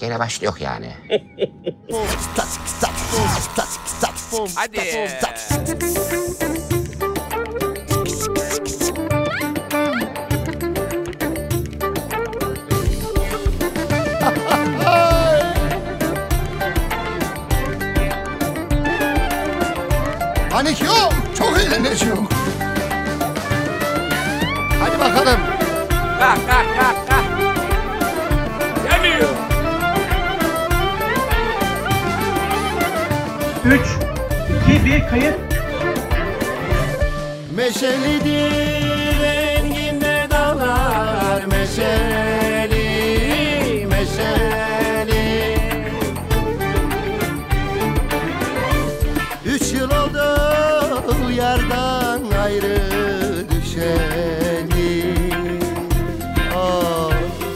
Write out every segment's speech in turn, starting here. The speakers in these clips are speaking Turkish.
Gene başlıyor yani. Hadi. Panik yok, çok eğleneceğim. Hadi bakalım. Kalk kalk kalk kalk. Geliyor. 3, 2, 1 kayıt. Meşelidir renginde dağlar, meşeli, meşeli. 3 yıl oldu yardan ayrı düşeli. Ah,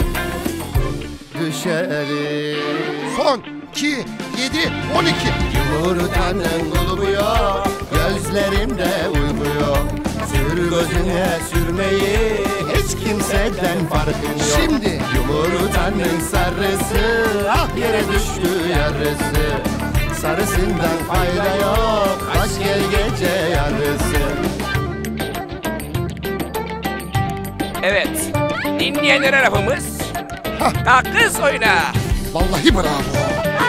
düşeli. Son 2, 7, 12. Yumurtanın kulubu yok, gözlerimde uyku yok. Sür gözüne sürmeyi hiç kimseden farkın yok. Şimdi yumurtanın sarısı ah yere düştü yarısı. Sarısından fayda yok, aç gel gece yarısı. Evet. Dinleyenlere lafımız. Kalk kız oyna. Vallahi bravo.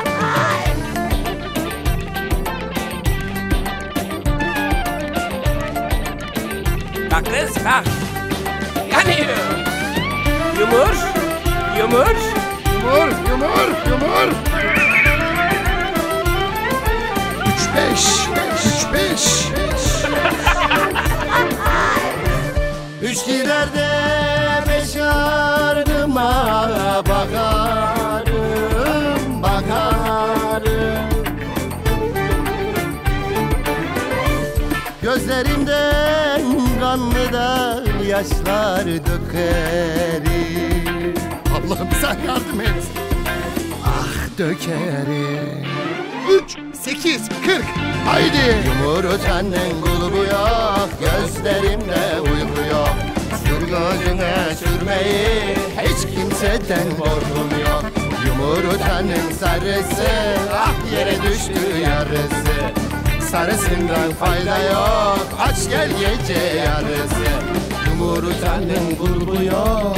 Kalk kız kalk. Yanıyor. Yumur. Yumur. Yumur, yumur, yumur. 3-5, 3-5. 3 lirerde 5 ardıma bakarım, bakarım. Gözlerimden kanlı da yaşlar dökerim. Allah'ım sen yardım et. Ah dökerim. 3, 8, 40. Haydi. Yumurtanın kulubu yok, gözlerimde uyku yok. Sür gözüne sürmeyi hiç kimseden korkum yok. Yumurtanın sarısı ah yere düştü yarısı. Sarısından fayda yok, aç gel gece yarısı. Yumurtanın kulubu yok.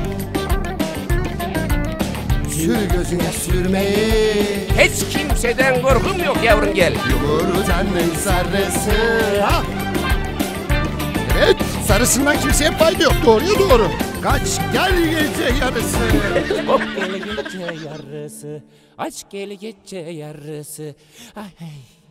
Sür gözüne sürmeyi Hiç kimseden korkum yok yavrum gel. yumurtanın sarısı ah. Evet, sarısından kimseye fayda yok, doğruya doğru. Kaç gel gece yarısı. Hop gel gece yarısı. Aç gel gece yarısı. Ay ay.